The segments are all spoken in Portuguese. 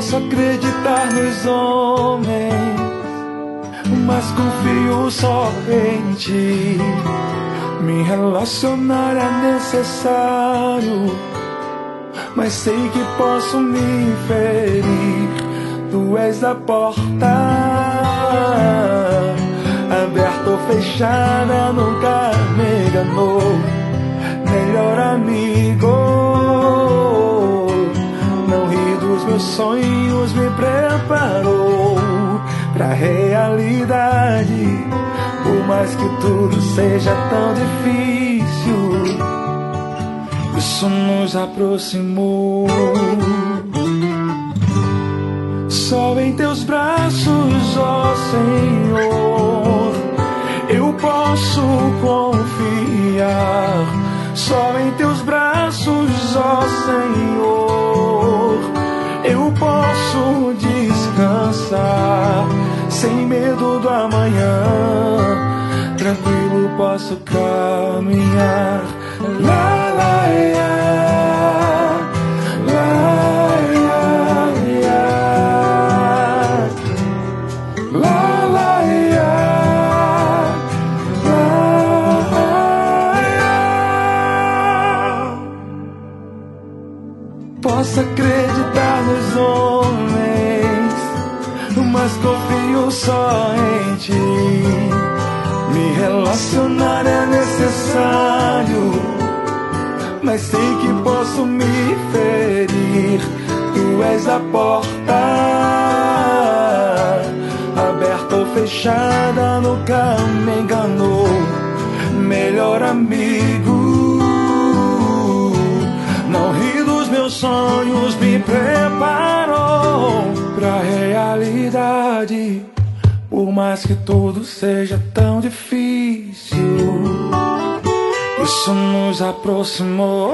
Posso acreditar nos homens, mas confio só em ti. Me relacionar é necessário, mas sei que posso me ferir. Tu és a porta, aberta ou fechada, nunca me enganou. Melhor amigo, não ri dos meus sonhos, me preparou pra realidade. Por mais que tudo seja tão difícil, isso nos aproximou. Só em teus braços, ó Senhor, eu posso confiar. Só em teus braços, ó Senhor, eu posso descansar. Sem medo do amanhã, tranquilo posso caminhar. Lá, lá, posso acreditar nos homens, mas confio só em ti. Me relacionar é necessário, mas sei que posso me ferir. Tu és a porta, aberta ou fechada, nunca me enganou. Melhor amigo, não ri dos meus sonhos, me preparou pra realidade. Por mais que tudo seja tão difícil, isso nos aproximou.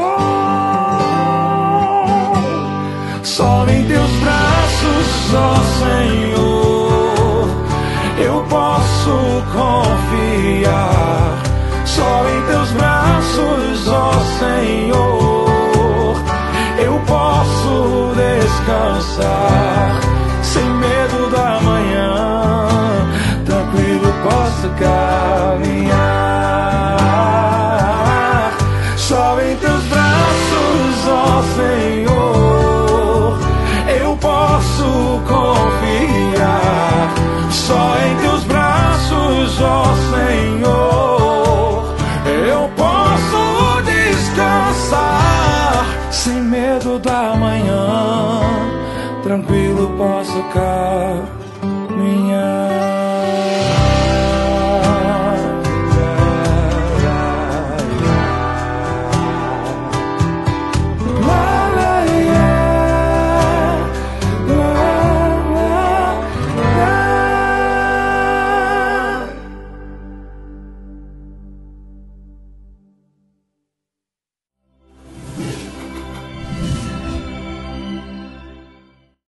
Só em teus braços, ó Senhor, eu posso confiar. Só em teus braços, ó Senhor, eu posso descansar. Sem medo da manhã, tranquilo posso caminhar. Só em teus braços, ó Senhor, eu posso confiar. Só em teus braços, ó Senhor, eu posso descansar. Sem medo da manhã, tranquilo posso caminhar.